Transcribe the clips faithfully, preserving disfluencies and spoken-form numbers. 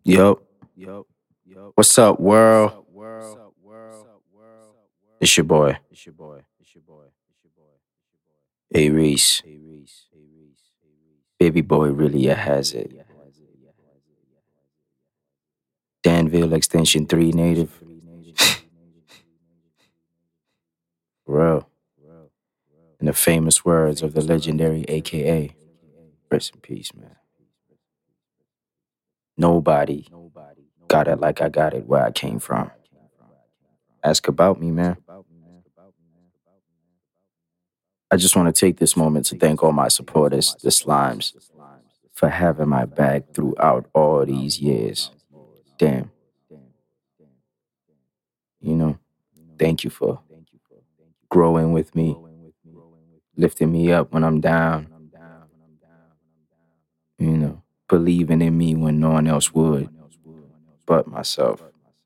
Yup. What's up, world? It's your boy, A Reese. Baby boy really a hazard. Danville Extension three native. Real. In the famous words of the legendary A K A. Rest in peace, man. Nobody got it like I got it where I came from. Ask about me, man. I just want to take this moment to thank all my supporters, the Slimes, for having my back throughout all these years. Damn. You know, thank you for growing with me, lifting me up when I'm down, you know, believing in me when no one else would but myself.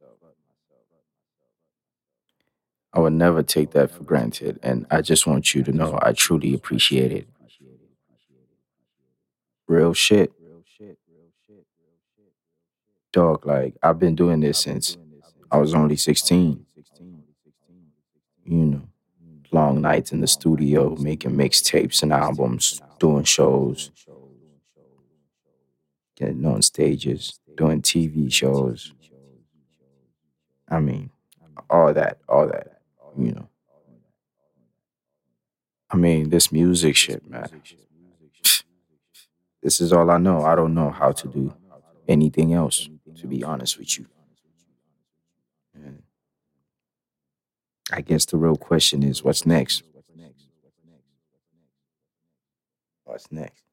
I would never take that for granted, and I just want you to know I truly appreciate it. Real shit. Dog, like, I've been doing this since I was only sixteen. You know, long nights in the studio, making mixtapes and albums, doing shows, getting on stages, doing T V shows. I mean, all that, all that, you know. I mean, this music shit, man. This is all I know. I don't know how to do anything else, to be honest with you. And I guess the real question is, what's next? What's next?